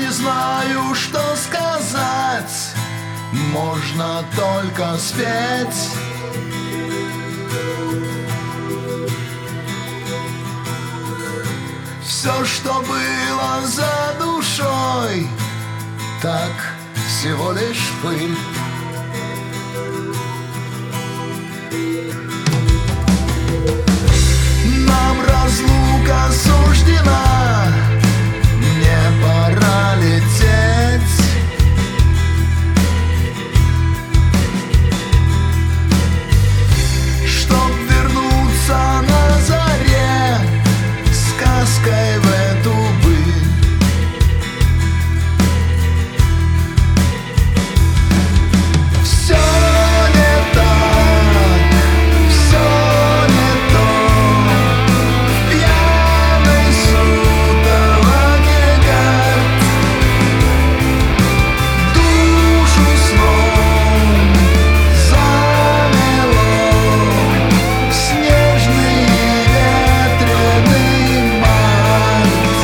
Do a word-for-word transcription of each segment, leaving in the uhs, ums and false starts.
не знаю, что сказать, можно только спеть. Все, что было за душой, так всего лишь пыль. Нам разлука суждена, мне пора лететь. Чтоб вернуться на заре сказкой в эту быль. Все не так, все не то. В пьяной сутолоке карт душу сном замело в снежный ветреный март.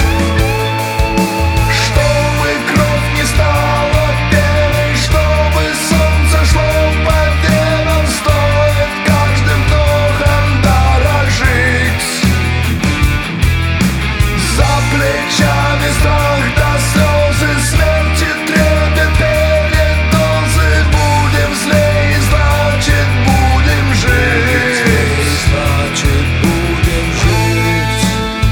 Чтобы кровь не стала пеной, чтобы солнце шло по венам, стоит каждым вдохом дорожить. За плечами страх до слезы, смерти трепет перед дозы. Будем злей, значит будем жить. Значит будем жить.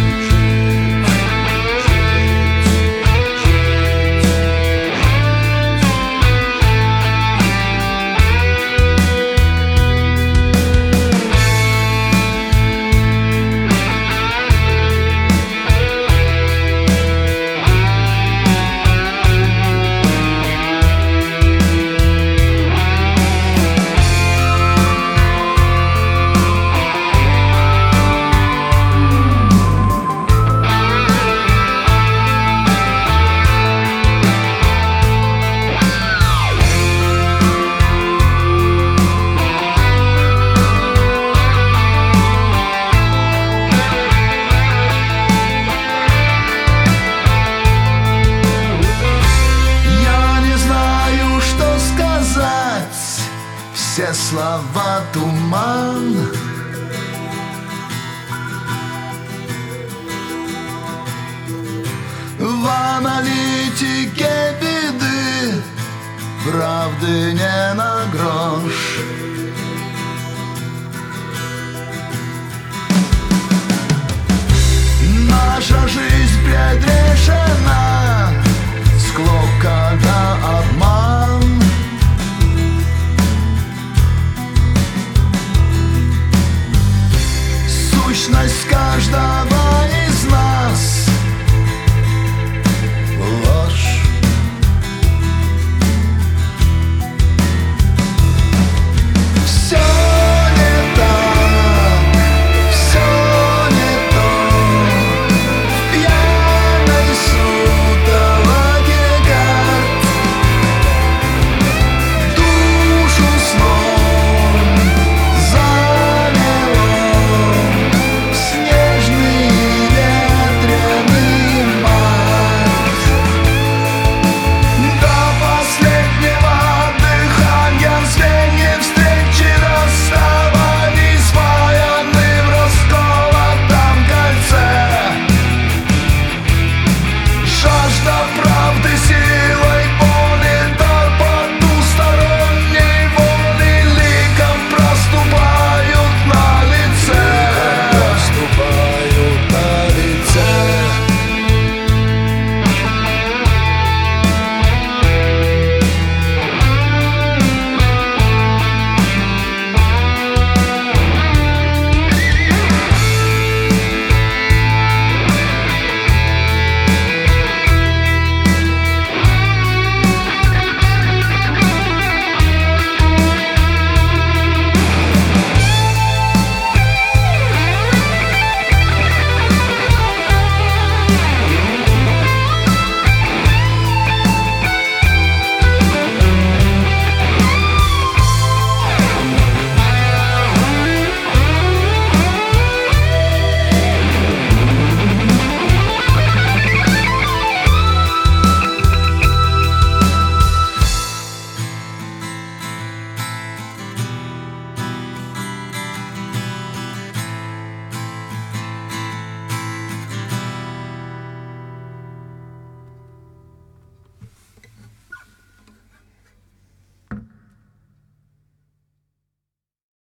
Я не знаю, что сказать, все слова туман. В аналитике беды правды не нагрод.